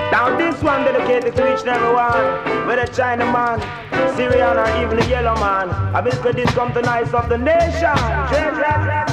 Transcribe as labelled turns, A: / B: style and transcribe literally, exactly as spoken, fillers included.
A: Now this one dedicated to each and every one, whether Chinaman, Syrian or even the yellow man. I will this come to nice of the nation.